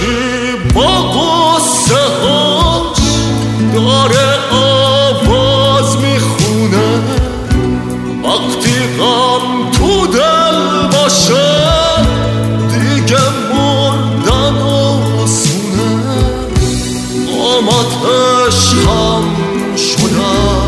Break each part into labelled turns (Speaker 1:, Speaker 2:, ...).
Speaker 1: یکی با قصه هاش داره آواز میخونه، وقتی غم تو دل باشه دیگه مردن آسونه. قامتش خم شده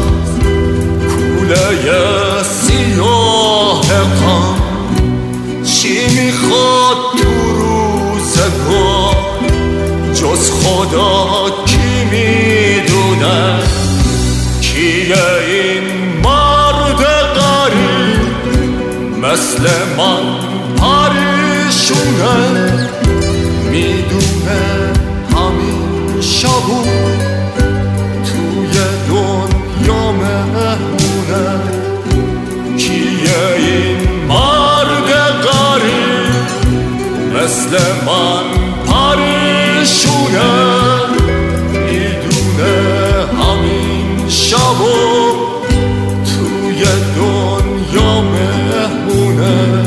Speaker 1: کوله سیاه غم، چی میخواد تو روزگار جز خدا کی میدونه؟ کیه این مرد غریب مثل من پریشونه؟ میدونه همین شبو توی دنیا مهمونه. کیه این مرد غریب مثل من پریشونه؟ میدونه همین شبو توی دنیا مهمونه.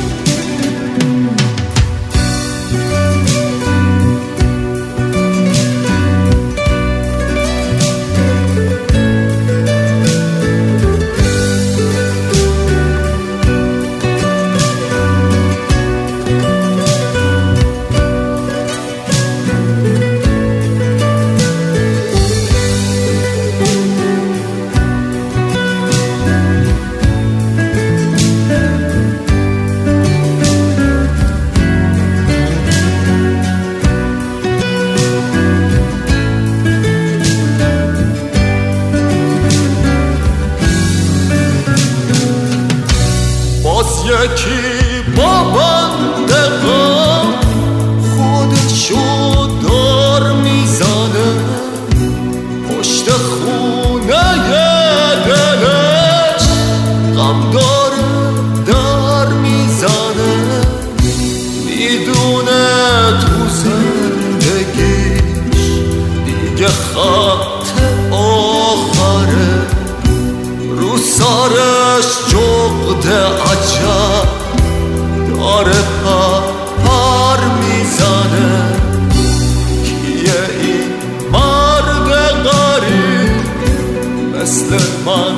Speaker 1: یکی با بنده غم خودشو دار میزنه، پشت خونه دلش غم داره در میزنه. میدونه تو زندگیش دیگه خط آخره، رو سرش جغد عجب داره پر میزنه. کیه این مرد غریب مثل من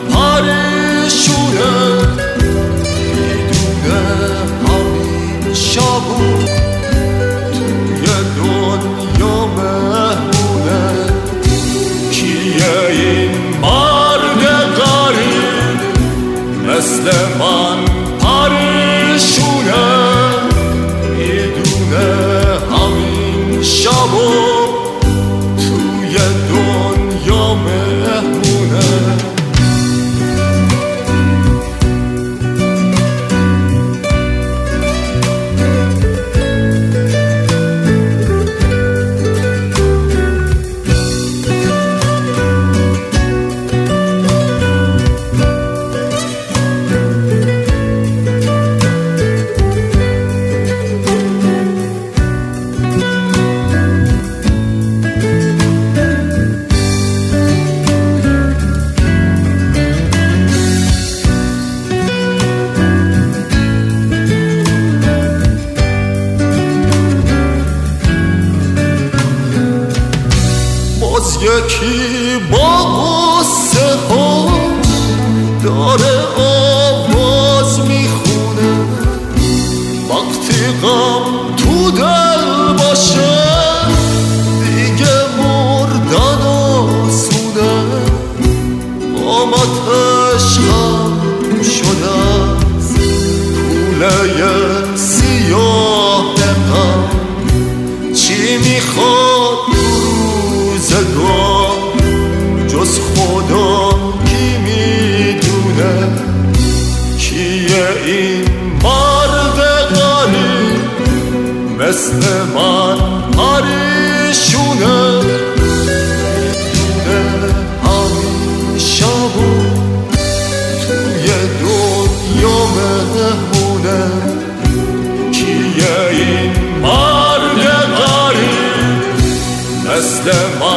Speaker 1: پریشونه؟ میدونه همین شبو توی دنیا مهمونه. کیه این مرد غریب مثل من پریشونه؟ میدونه همین شبو توی دنیا مهمونه. یکی با قصه هاش داره آواز میخونه، وقتی غم تو دل باشه دیگه مردن آسونه. قامتش خم شده کوله سیاه غم، چی میخواد روزگار جز خدا کی میدونه؟ کیه این مرد غریب مثل من پریشونه؟ میدونه همین شبو توی دنیا مهمونه. کیه این مرد غریب مثل من